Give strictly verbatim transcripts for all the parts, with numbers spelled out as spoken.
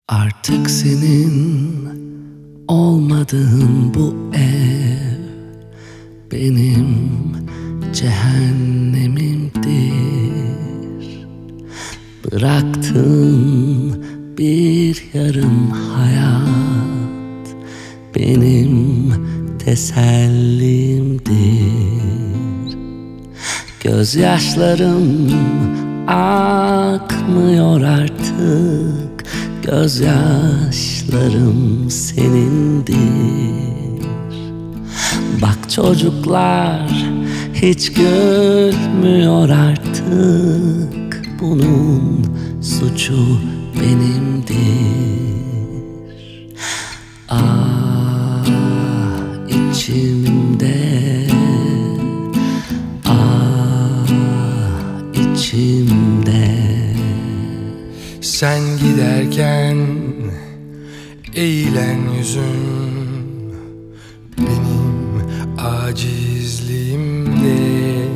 Artık senin olmadığın bu ev benim cehennemimdir. Bıraktığın bir yarım hayat benim tesellimdir. Gözyaşlarım akmıyor artık, gözyaşlarım senindir. Bak çocuklar hiç gülmüyor artık, bunun suçu benimdir. Ah içimde, ah içimde. Sen giderken eğilen yüzün benim acizliğimdir.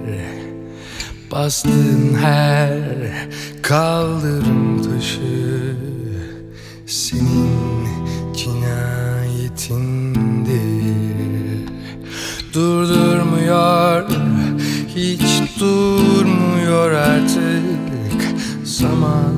Bastığın her kaldırım taşı senin cinayetindir. Durdurmuyor, hiç durmuyor artık zaman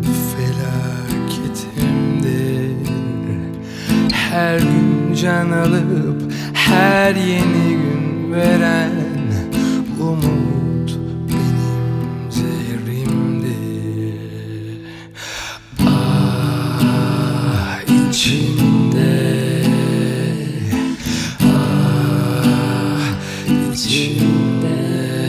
felaketimdir. Her gün can alıp her yeni gün veren umut benim zehrimdir. Ah içimde, ah içimde.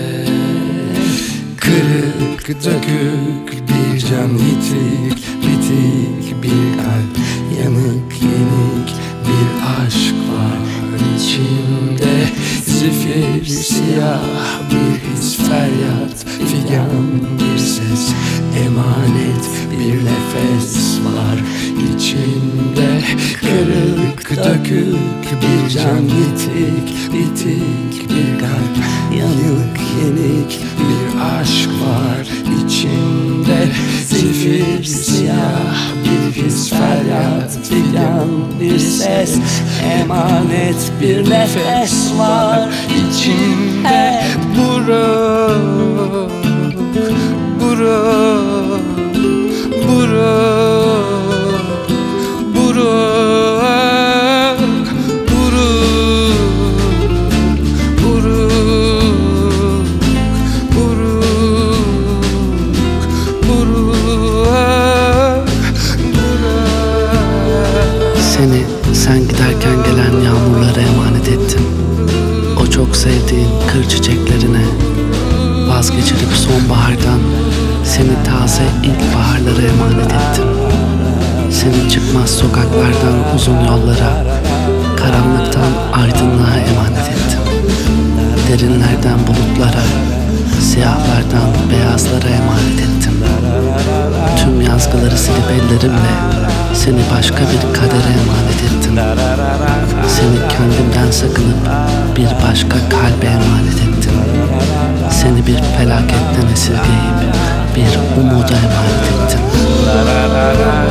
Kırık dökük bir can, yitik bitik bir kalp, yanık yenik bir aşk var içimde. Zifir siyah bir his, feryat figan bir ses, emanet bir nefes var içimde. Kırık dökük bir can, yitik bitik bir kalp, yanık yenik bir aşk var içimde. Zifir siyah bir his, feryat figan bir ses, emanet bir nefes var içimde. Buruk, buruk, buruk, buruk, buruk, buruk, buruk, buruk, buruk. Seni sen giderken gelen yağmurlara emanet ettim. O çok sevdiğin kır çiçeklerine, vazgeçirip sonbahardan seni taze ilkbaharlara emanet ettim. Seni çıkmaz sokaklardan uzun yollara, karanlıktan aydınlığa emanet ettim. Derinlerden bulutlara, siyahlardan beyazlara emanet ettim. Tüm yazgıları silip ellerimle seni başka bir kadere emanet ettim. Seni kendimden sakınıp bir başka kalbe emanet ettim. Seni bir felaketten esirgeyip bir umuda emanet ettim.